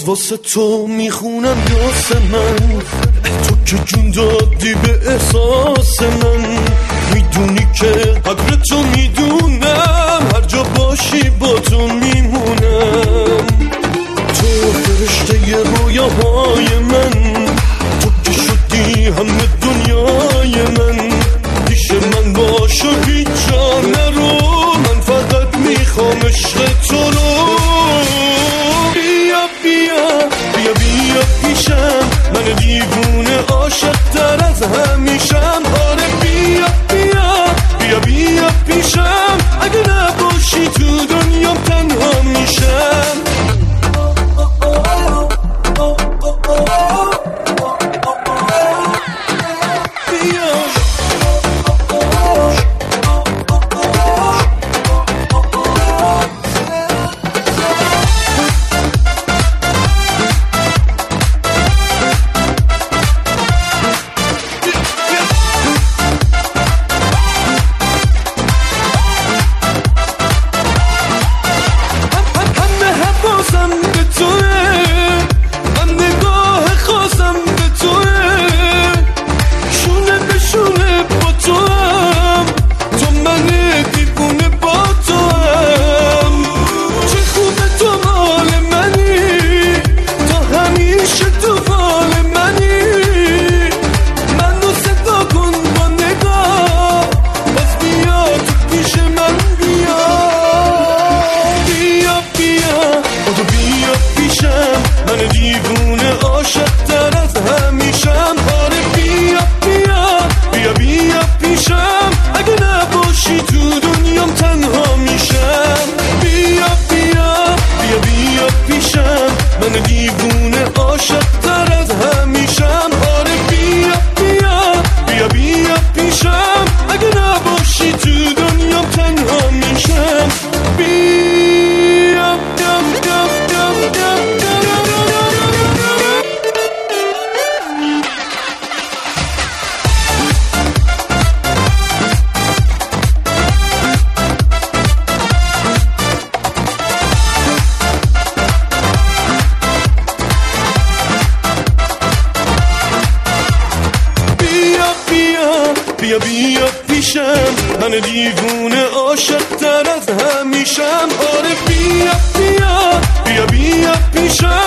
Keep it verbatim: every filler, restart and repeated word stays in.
واسه تو میخونم یاس من، تو که جون دادی به احساس من. میدونی که قدر تو میدونم، هر جا باشی با تو میمونم. تو فرشته رویاهای من، تو که شدی همه دنیای من. پیش من باش و هیچ جا نرو، من فقط میخوام عشق تو رو. بیا بیا بیا بیا پیشم، من دیوونه عاشق تر از همیشم. آره بیا بیا بیا بیا پیشم، اگه نباشی تو دنیام تنها میشم. بیا بیا پیشم، من دیوونه عاشق تر از همیشم. آره بیا بیا بیا بیا پیشم.